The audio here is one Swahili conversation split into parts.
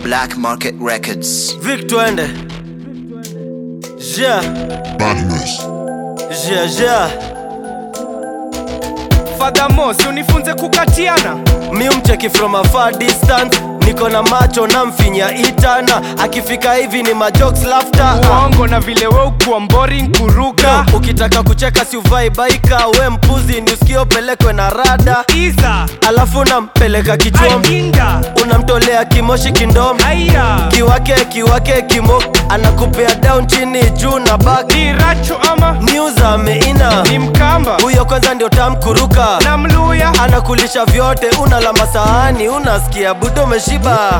Black Market Records. Vic twende. Yeah. Badness. Yeah. Father Mos, unifunze kukatiana. Mi umcheki from a far distance. Niko na macho na mfinya itana. Akifika hivi ni majokes laughter. Uongo na vile we ukuwa boring kuruka. Ukitaka kucheka si uvai baika. We mpuzi ni usikio pelekwe na rada. Iza Alafu unampeleka kichwa. Ainda Unamtolea kimoshi kindom. Aya Kiwake kimo. Anakupea down chini juu na back. Ni racho ama News ameina. ni mkamba. Huyo kwanza ndio tamkuruka. Na mluya Anakulisha vyote, unalamba sahani, unasikia budo umeshiba.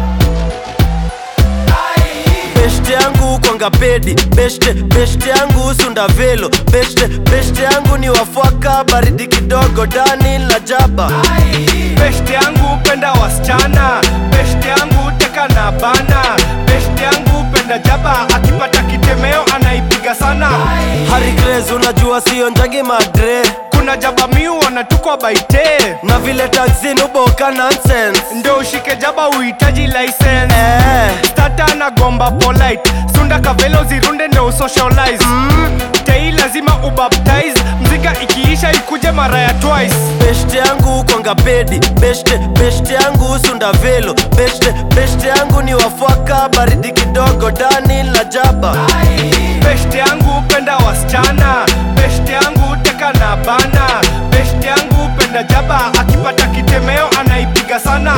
Beshte yangu kwanga pedi, beshte yangu sunda velo, beshte yangu ni wafuaka, baridi kidogo dani la jaba. Beshte yangu penda wasichana. Beshte yangu teka na bana. Beshte yangu penda jaba. Akipata kitemeo anaipiga sana. Harry Grace unajua sio njangi madre. Kuna jaba miu wanatukwa baite. Na vile taxi nuboka nonsense. Ndo ushike jaba uhitaji license. Stata na gomba polite. Sunda kavelo zirunde ndo usocialize. Tei lazima ubaptize. Mzika ikiisha ikuje mara ya twice. Beshte yangu kwanga pedi, beshte yangu sunda velo, beshte yangu ni wafuaka, baridi kidogo dani la jaba. Beshte yangu penda wasichana. Beshte yangu teka na bana. Beshte yangu penda jaba. Akipata kitemeo anaipiga sana.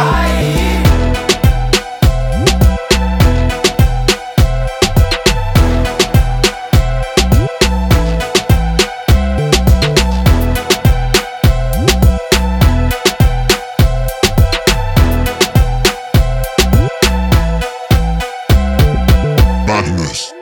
Badness.